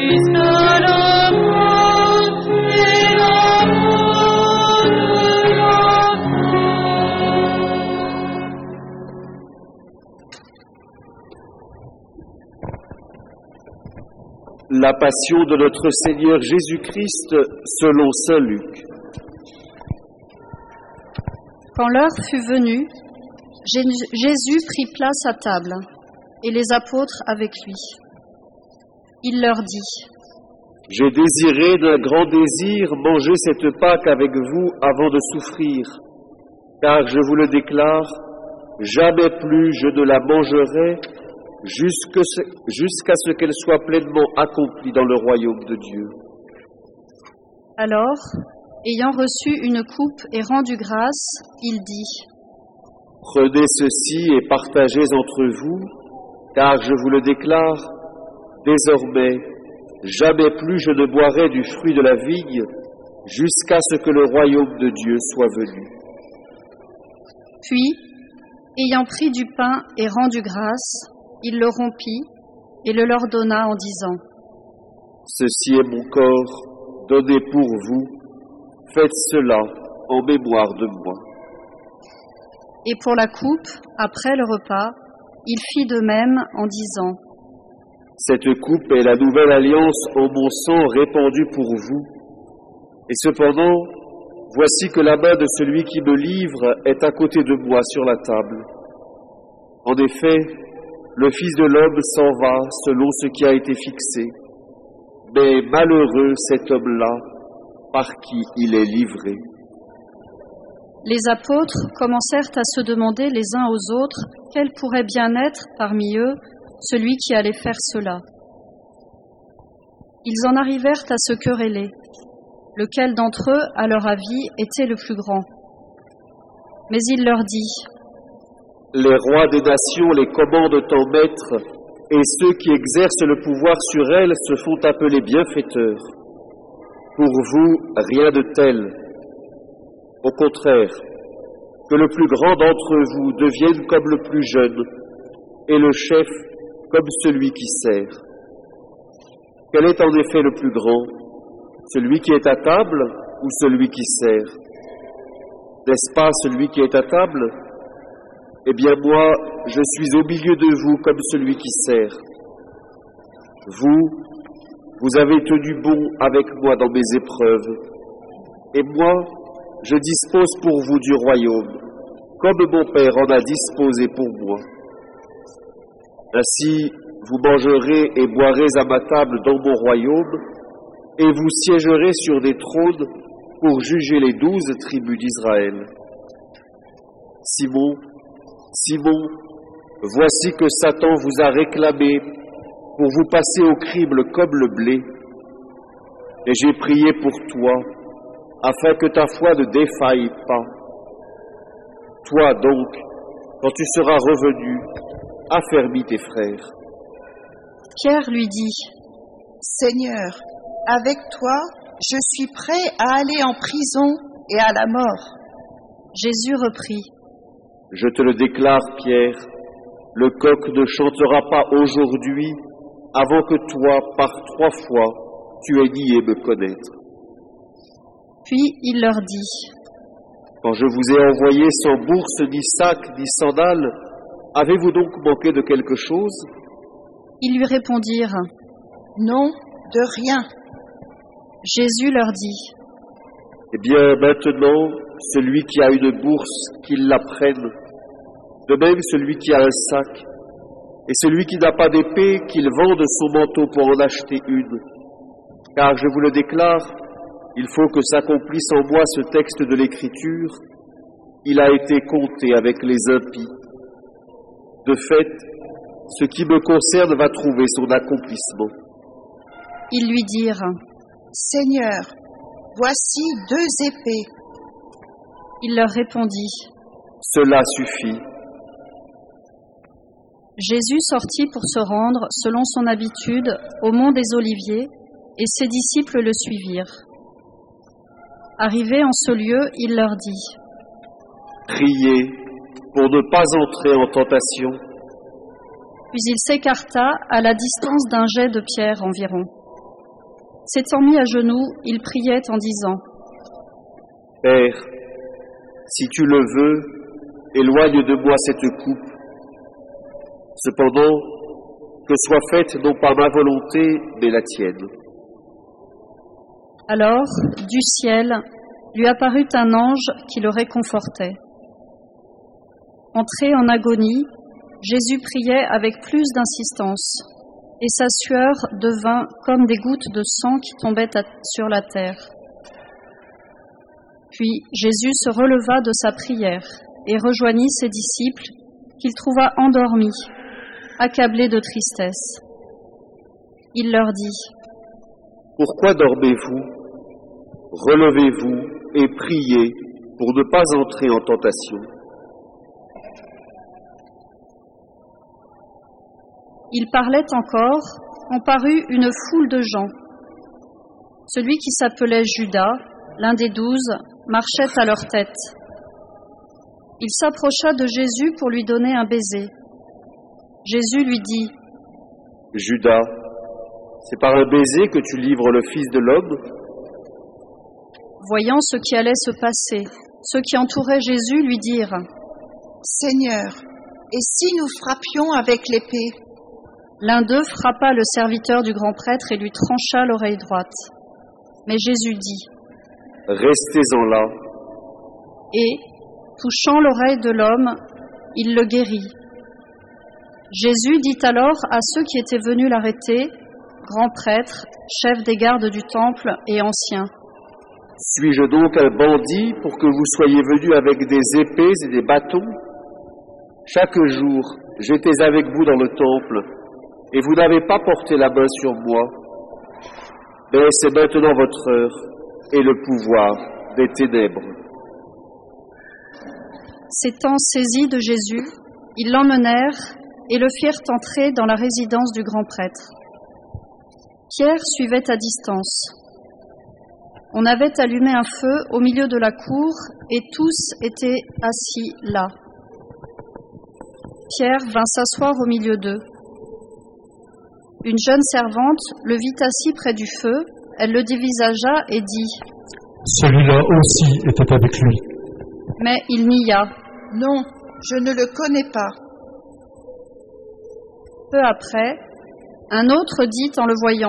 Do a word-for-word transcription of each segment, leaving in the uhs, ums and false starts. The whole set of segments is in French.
La passion de notre Seigneur Jésus-Christ selon saint Luc. Quand l'heure fut venue, Jésus prit place à table, et les apôtres avec lui. Il leur dit : J'ai désiré d'un grand désir manger cette Pâque avec vous avant de souffrir, car je vous le déclare, jamais plus je ne la mangerai jusqu'à ce, jusqu'à ce qu'elle soit pleinement accomplie dans le royaume de Dieu. Alors, ayant reçu une coupe et rendu grâce, il dit : Prenez ceci et partagez entre vous, car je vous le déclare, désormais, jamais plus je ne boirai du fruit de la vigne, jusqu'à ce que le royaume de Dieu soit venu. Puis, ayant pris du pain et rendu grâce, il le rompit et le leur donna en disant : Ceci est mon corps, donné pour vous, faites cela en mémoire de moi. Et pour la coupe, après le repas, il fit de même en disant : Cette coupe est la nouvelle alliance en mon sang répandu pour vous. Et cependant, voici que la main de celui qui me livre est à côté de moi sur la table. En effet, le Fils de l'homme s'en va selon ce qui a été fixé. Mais malheureux cet homme-là, par qui il est livré. Les apôtres commencèrent à se demander les uns aux autres quel pourrait bien être parmi eux celui qui allait faire cela. Ils en arrivèrent à se quereller, lequel d'entre eux, à leur avis, était le plus grand. Mais il leur dit : Les rois des nations les commandent en maître, et ceux qui exercent le pouvoir sur elles se font appeler bienfaiteurs. Pour vous, rien de tel. Au contraire, que le plus grand d'entre vous devienne comme le plus jeune, et le chef comme celui qui sert. Quel est en effet le plus grand, celui qui est à table ou celui qui sert? N'est-ce pas celui qui est à table? Eh bien moi, je suis au milieu de vous comme celui qui sert. Vous, vous avez tenu bon avec moi dans mes épreuves, et moi, je dispose pour vous du royaume, comme mon Père en a disposé pour moi. Ainsi, vous mangerez et boirez à ma table dans mon royaume, et vous siégerez sur des trônes pour juger les douze tribus d'Israël. Simon, Simon, voici que Satan vous a réclamé pour vous passer au crible comme le blé. Et j'ai prié pour toi, afin que ta foi ne défaille pas. Toi donc, quand tu seras revenu, affermis tes frères. Pierre lui dit : Seigneur, avec toi, je suis prêt à aller en prison et à la mort. Jésus reprit : Je te le déclare, Pierre, le coq ne chantera pas aujourd'hui avant que toi, par trois fois, tu aies nié me connaître. Puis il leur dit : Quand je vous ai envoyé sans bourse, ni sac, ni sandales, avez-vous donc manqué de quelque chose? Ils lui répondirent : Non, de rien. Jésus leur dit : Eh bien, maintenant, celui qui a une bourse, qu'il la prenne. De même, celui qui a un sac. Et celui qui n'a pas d'épée, qu'il vende son manteau pour en acheter une. Car je vous le déclare, il faut que s'accomplisse en moi ce texte de l'Écriture. Il a été compté avec les impies. De fait, ce qui me concerne va trouver son accomplissement. Ils lui dirent : Seigneur, voici deux épées. Il leur répondit : Cela suffit. Jésus sortit pour se rendre, selon son habitude, au mont des Oliviers, et ses disciples le suivirent. Arrivé en ce lieu, il leur dit : Priez pour ne pas entrer en tentation. Puis il s'écarta à la distance d'un jet de pierre environ. S'étant mis à genoux, il priait en disant : Père, si tu le veux, éloigne de moi cette coupe. Cependant, que soit faite non pas ma volonté, mais la tienne. Alors, du ciel, lui apparut un ange qui le réconfortait. Entré en agonie, Jésus priait avec plus d'insistance, et sa sueur devint comme des gouttes de sang qui tombaient à, sur la terre. Puis Jésus se releva de sa prière et rejoignit ses disciples, qu'il trouva endormis, accablés de tristesse. Il leur dit : Pourquoi dormez-vous ? Relevez-vous et priez pour ne pas entrer en tentation. Il parlait encore, en parut une foule de gens. Celui qui s'appelait Judas, l'un des douze, marchait à leur tête. Il s'approcha de Jésus pour lui donner un baiser. Jésus lui dit : Judas, c'est par un baiser que tu livres le Fils de l'homme ? Voyant ce qui allait se passer, ceux qui entouraient Jésus lui dirent : Seigneur, et si nous frappions avec l'épée ? L'un d'eux frappa le serviteur du grand prêtre et lui trancha l'oreille droite. Mais Jésus dit : Restez-en là. Et, touchant l'oreille de l'homme, il le guérit. Jésus dit alors à ceux qui étaient venus l'arrêter, grands prêtres, chefs des gardes du temple et anciens : Suis-je donc un bandit pour que vous soyez venus avec des épées et des bâtons ? Chaque jour, j'étais avec vous dans le temple, et vous n'avez pas porté la main sur moi. Mais c'est maintenant votre heure et le pouvoir des ténèbres. S'étant saisis de Jésus, ils l'emmenèrent et le firent entrer dans la résidence du grand prêtre. Pierre suivait à distance. On avait allumé un feu au milieu de la cour et tous étaient assis là. Pierre vint s'asseoir au milieu d'eux. Une jeune servante le vit assis près du feu, elle le dévisagea et dit : Celui-là aussi était avec lui. Mais il nia. Non, je ne le connais pas. Peu après, un autre dit en le voyant :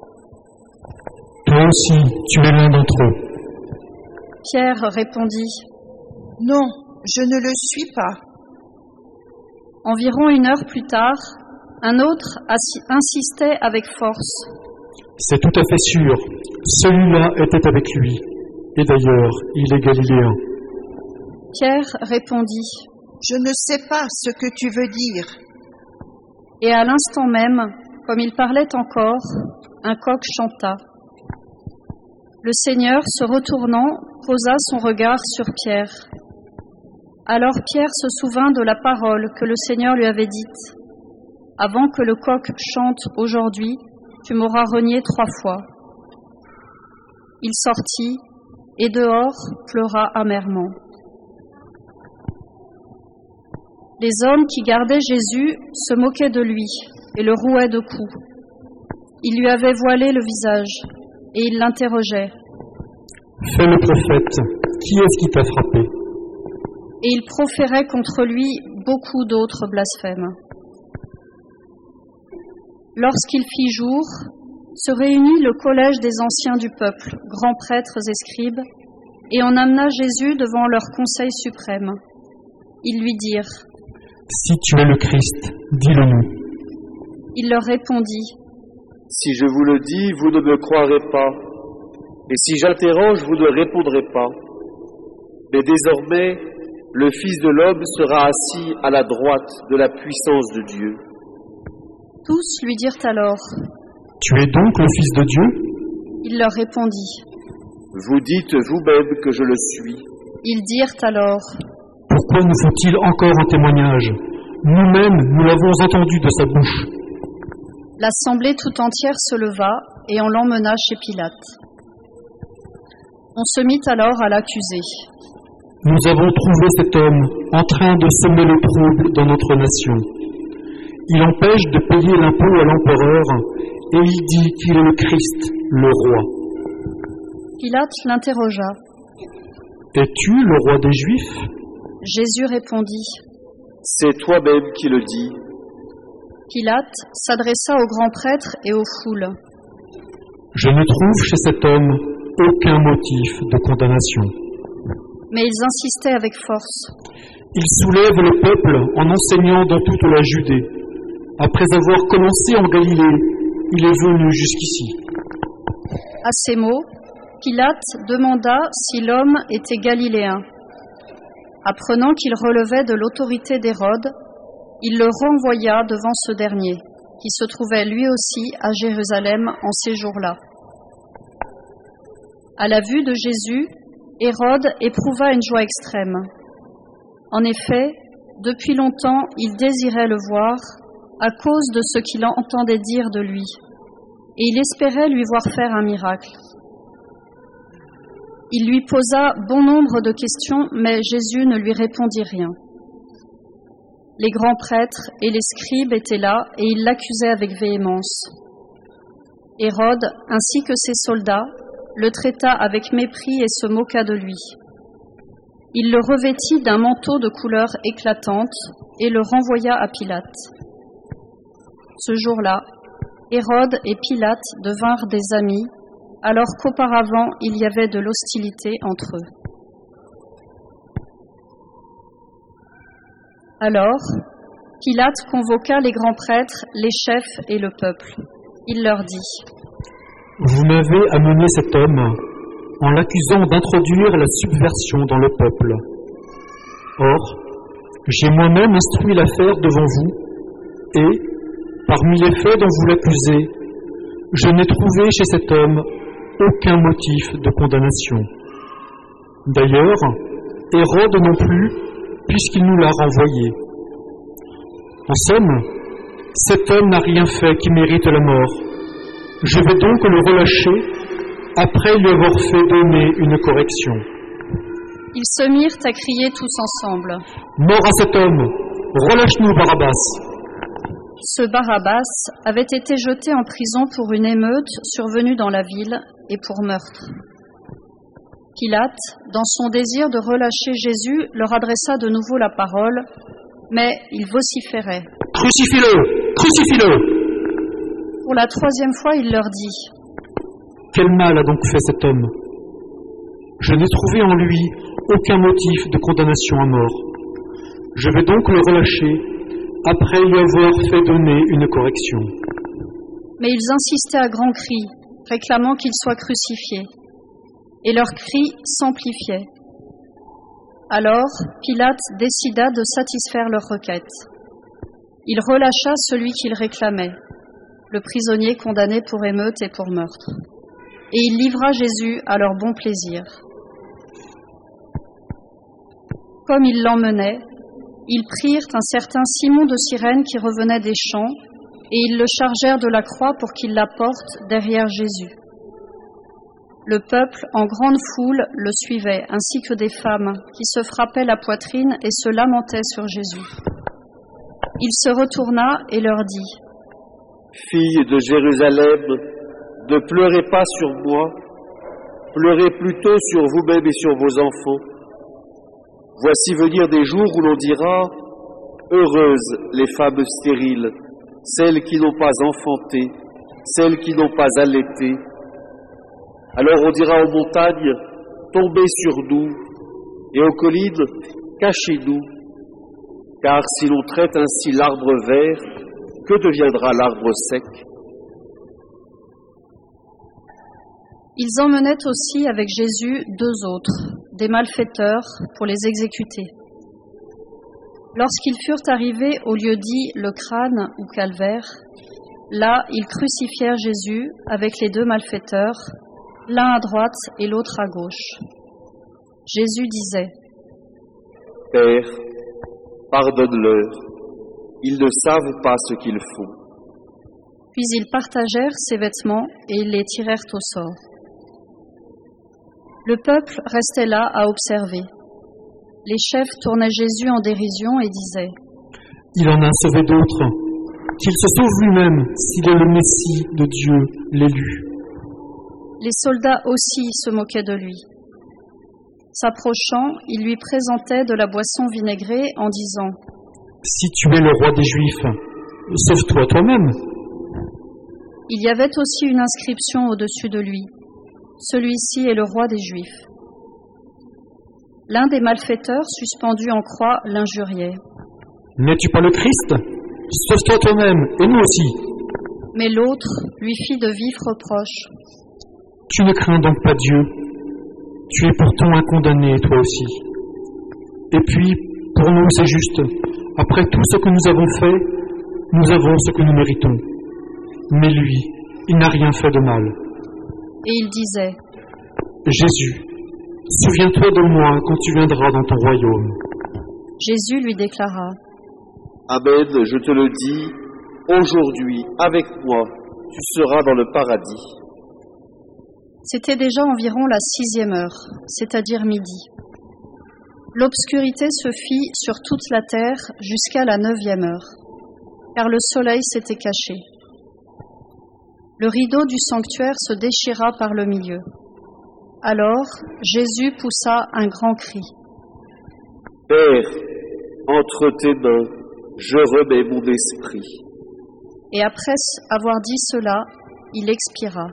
Toi aussi, tu es l'un d'entre eux. Pierre répondit : Non, je ne le suis pas. Environ une heure plus tard, un autre insistait avec force : C'est tout à fait sûr, celui-là était avec lui, et d'ailleurs, il est galiléen. Pierre répondit : Je ne sais pas ce que tu veux dire. Et à l'instant même, comme il parlait encore, un coq chanta. Le Seigneur, se retournant, posa son regard sur Pierre. Alors Pierre se souvint de la parole que le Seigneur lui avait dite : Avant que le coq chante aujourd'hui, tu m'auras renié trois fois. Il sortit et dehors pleura amèrement. Les hommes qui gardaient Jésus se moquaient de lui et le rouaient de coups. Ils lui avaient voilé le visage et ils l'interrogeaient. Fais le prophète, qui est-ce qui t'a frappé ? Et ils proféraient contre lui beaucoup d'autres blasphèmes. Lorsqu'il fit jour, se réunit le collège des anciens du peuple, grands prêtres et scribes, et on amena Jésus devant leur conseil suprême. Ils lui dirent : Si tu es le Christ, dis-le-nous. Il leur répondit : Si je vous le dis, vous ne me croirez pas, et si j'interroge, vous ne répondrez pas. Mais désormais, le Fils de l'homme sera assis à la droite de la puissance de Dieu. Tous lui dirent alors : Tu es donc le Fils de Dieu ? Il leur répondit : Vous dites vous-même que je le suis. Ils dirent alors : Pourquoi nous faut-il encore un témoignage ? Nous-mêmes, nous l'avons entendu de sa bouche. L'assemblée tout entière se leva et on l'emmena chez Pilate. On se mit alors à l'accuser. Nous avons trouvé cet homme en train de semer le trouble dans notre nation. Il empêche de payer l'impôt à l'empereur et il dit qu'il est le Christ, le roi. Pilate l'interrogea. Es-tu le roi des Juifs ? Jésus répondit. C'est toi-même qui le dis. Pilate s'adressa aux grands prêtres et aux foules. Je ne trouve chez cet homme aucun motif de condamnation. Mais ils insistaient avec force. Il soulève le peuple en enseignant dans toute la Judée. Après avoir commencé en Galilée, il est venu jusqu'ici. À ces mots, Pilate demanda si l'homme était galiléen. Apprenant qu'il relevait de l'autorité d'Hérode, il le renvoya devant ce dernier, qui se trouvait lui aussi à Jérusalem en ces jours-là. À la vue de Jésus, Hérode éprouva une joie extrême. En effet, depuis longtemps, il désirait le voir à cause de ce qu'il entendait dire de lui, et il espérait lui voir faire un miracle. Il lui posa bon nombre de questions, mais Jésus ne lui répondit rien. Les grands prêtres et les scribes étaient là, et ils l'accusaient avec véhémence. Hérode, ainsi que ses soldats, le traita avec mépris et se moqua de lui. Il le revêtit d'un manteau de couleur éclatante et le renvoya à Pilate. Ce jour-là, Hérode et Pilate devinrent des amis, alors qu'auparavant il y avait de l'hostilité entre eux. Alors, Pilate convoqua les grands prêtres, les chefs et le peuple. Il leur dit : Vous m'avez amené cet homme en l'accusant d'introduire la subversion dans le peuple. Or, j'ai moi-même instruit l'affaire devant vous, et, parmi les faits dont vous l'accusez, je n'ai trouvé chez cet homme aucun motif de condamnation. D'ailleurs, Hérode non plus, puisqu'il nous l'a renvoyé. En somme, cet homme n'a rien fait qui mérite la mort. Je vais donc le relâcher après lui avoir fait donner une correction. Ils se mirent à crier tous ensemble : Mort à cet homme! Relâche-nous Barabbas! Ce Barabbas avait été jeté en prison pour une émeute survenue dans la ville et pour meurtre. Pilate, dans son désir de relâcher Jésus, leur adressa de nouveau la parole, mais ils vociféraient. « Crucifie-le! Crucifie-le » Pour la troisième fois, il leur dit : « Quel mal a donc fait cet homme ? Je n'ai trouvé en lui aucun motif de condamnation à mort. Je vais donc le relâcher après lui avoir fait donner une correction. » Mais ils insistaient à grands cris, réclamant qu'il soit crucifié. Et leurs cris s'amplifiaient. Alors, Pilate décida de satisfaire leur requête. Il relâcha celui qu'il réclamait, le prisonnier condamné pour émeute et pour meurtre. Et il livra Jésus à leur bon plaisir. Comme ils l'emmenaient, ils prirent un certain Simon de Cyrène qui revenait des champs, et ils le chargèrent de la croix pour qu'il la porte derrière Jésus. Le peuple, en grande foule, le suivait, ainsi que des femmes qui se frappaient la poitrine et se lamentaient sur Jésus. Il se retourna et leur dit : Filles de Jérusalem, ne pleurez pas sur moi, pleurez plutôt sur vous-même et sur vos enfants. Voici venir des jours où l'on dira : heureuses les femmes stériles, celles qui n'ont pas enfanté, celles qui n'ont pas allaité. Alors on dira aux montagnes : tombez sur nous, et aux collines : cachez-nous. Car si l'on traite ainsi l'arbre vert, que deviendra l'arbre sec ? Ils emmenaient aussi avec Jésus deux autres, des malfaiteurs, pour les exécuter. Lorsqu'ils furent arrivés au lieu dit le crâne ou calvaire, là ils crucifièrent Jésus avec les deux malfaiteurs, l'un à droite et l'autre à gauche. Jésus disait : Père, pardonne-leur, ils ne savent pas ce qu'ils font. Puis ils partagèrent ses vêtements et ils les tirèrent au sort. Le peuple restait là à observer. Les chefs tournaient Jésus en dérision et disaient : Il en a sauvé d'autres. qu'il se sauve lui-même s'il est le Messie de Dieu, l'élu. Les soldats aussi se moquaient de lui. S'approchant, ils lui présentaient de la boisson vinaigrée en disant « Si tu es le roi des Juifs, sauve-toi toi-même. » Il y avait aussi une inscription au-dessus de lui. Celui-ci est le roi des Juifs. L'un des malfaiteurs suspendus en croix l'injuriait. N'es-tu pas le Christ? Sauve-toi toi-même, et nous aussi. Mais l'autre lui fit de vifs reproches. Tu ne crains donc pas Dieu. Tu es pourtant un condamné, toi aussi. Et puis, pour nous, c'est juste. Après tout ce que nous avons fait, nous avons ce que nous méritons. Mais lui, il n'a rien fait de mal. Et il disait, Jésus, souviens-toi de moi quand tu viendras dans ton royaume. Jésus lui déclara, Amen, je te le dis, aujourd'hui, avec moi, tu seras dans le paradis. C'était déjà environ la sixième heure, c'est-à-dire midi. L'obscurité se fit sur toute la terre jusqu'à la neuvième heure, car le soleil s'était caché. Le rideau du sanctuaire se déchira par le milieu. Alors, Jésus poussa un grand cri. Père, entre tes mains, je remets mon esprit. Et après avoir dit cela, il expira.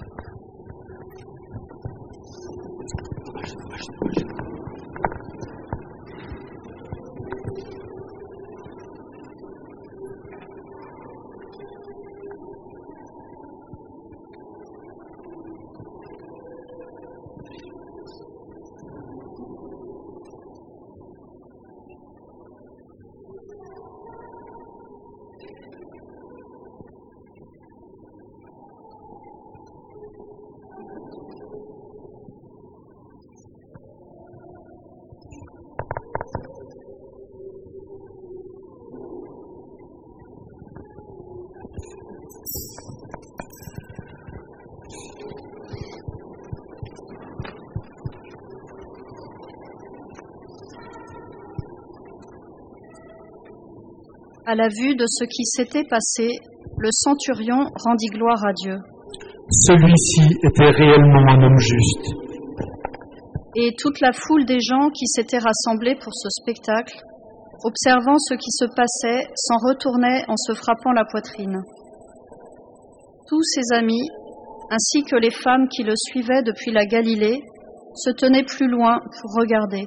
À la vue de ce qui s'était passé, le centurion rendit gloire à Dieu. Celui-ci était réellement un homme juste. Et toute la foule des gens qui s'étaient rassemblés pour ce spectacle, observant ce qui se passait, s'en retournait en se frappant la poitrine. Tous ses amis, ainsi que les femmes qui le suivaient depuis la Galilée, se tenaient plus loin pour regarder.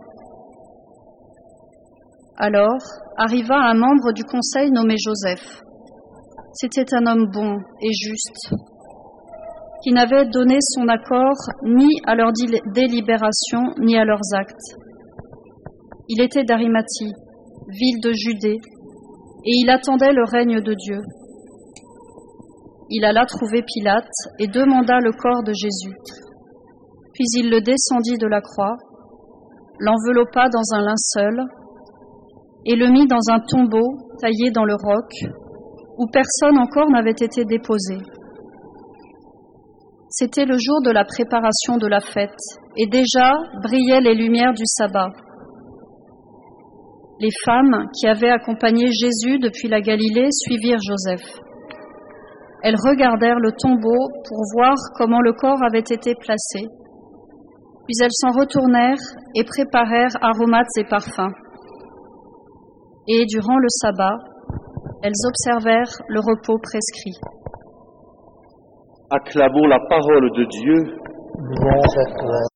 Alors arriva un membre du conseil nommé Joseph. C'était un homme bon et juste, qui n'avait donné son accord ni à leur délibération ni à leurs actes. Il était d'Arimathie, ville de Judée, et il attendait le règne de Dieu. Il alla trouver Pilate et demanda le corps de Jésus. Puis il le descendit de la croix, l'enveloppa dans un linceul, et le mit dans un tombeau taillé dans le roc, où personne encore n'avait été déposé. C'était le jour de la préparation de la fête, et déjà brillaient les lumières du sabbat. Les femmes qui avaient accompagné Jésus depuis la Galilée suivirent Joseph. Elles regardèrent le tombeau pour voir comment le corps avait été placé, puis elles s'en retournèrent et préparèrent aromates et parfums. Et durant le sabbat, elles observèrent le repos prescrit. Acclamons la parole de Dieu. Louange à toi.